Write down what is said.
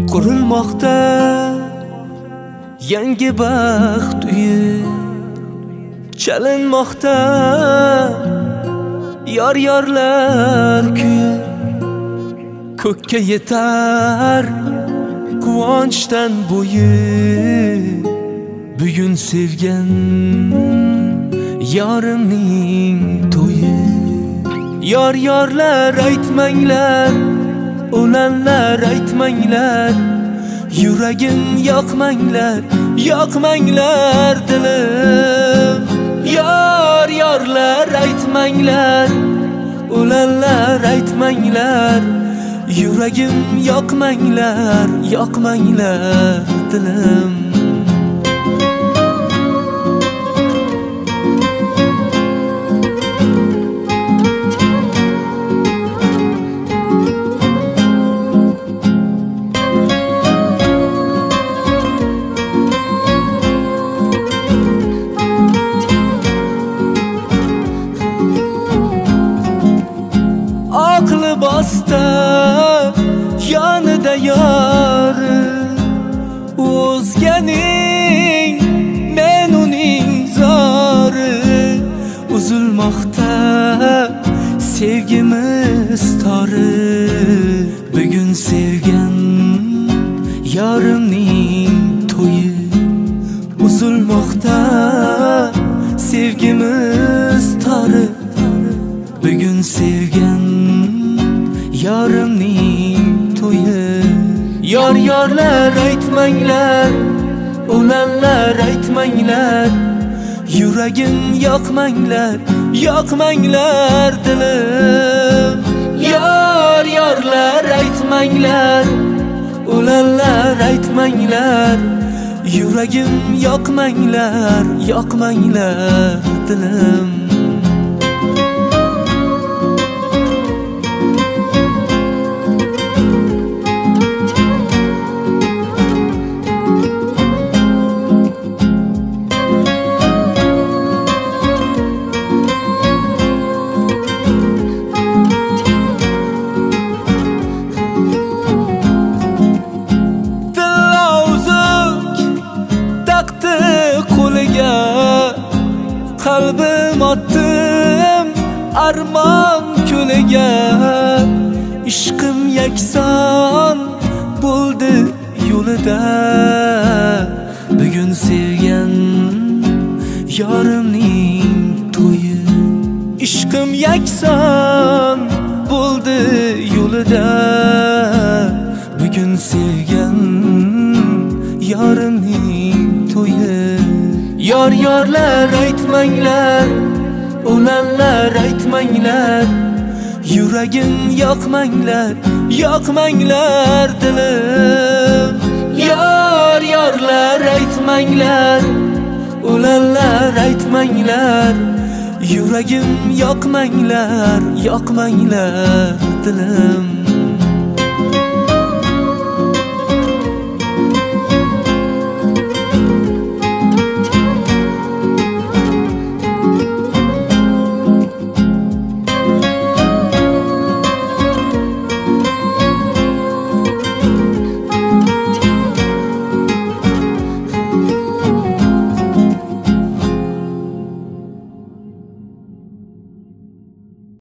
Qurilmoqda yangi baxt uyi, chalinmoqda yor-yorlar kuyi. Ko'kka yetar quvonchdan bo'yi, bugun sevgan yorimning to'yi. Yor-yorlar aytmanglar, o'lanlar aytmanglar, yuragim yoqmanglar, yoqmanglar dilim. Yor-yorlar aytmanglar, o'lanlar aytmanglar, yuragim yoqmanglar, yoqmanglar dilim. Aqli bosta yonida yori, o'zganing men uning zori. Uzilmoqda sevgimiz tori, bugun sevgan yorimning to'yi. Uzilmoqda sevgimiz tori, bugun sevgan yorimning to'yi. Yor-yorlar aytmanglar, o'lanlar aytmanglar, yuragim yoqmanglar, yoqmanglar dilim. Yor-yorlar aytmanglar, o'lanlar aytmanglar, yuragim yoqmanglar, yoqmanglar dilim. Qalbim otdim armon ko'liga, ishqim yakson bo'ldi yo'lida. Bugun sevgan yorimning to'yi, ishqim yakson bo'ldi yo'lida. Bugun sevgan yorimning to'yi. Yor-yorlar aytmanglar, o'lanlar aytmanglar, yuragim yoqmanglar, yoqmanglar dilim. Yor-yorlar aytmanglar, o'lanlar aytmanglar, yuragim yoqmanglar, yoqmanglar dilim.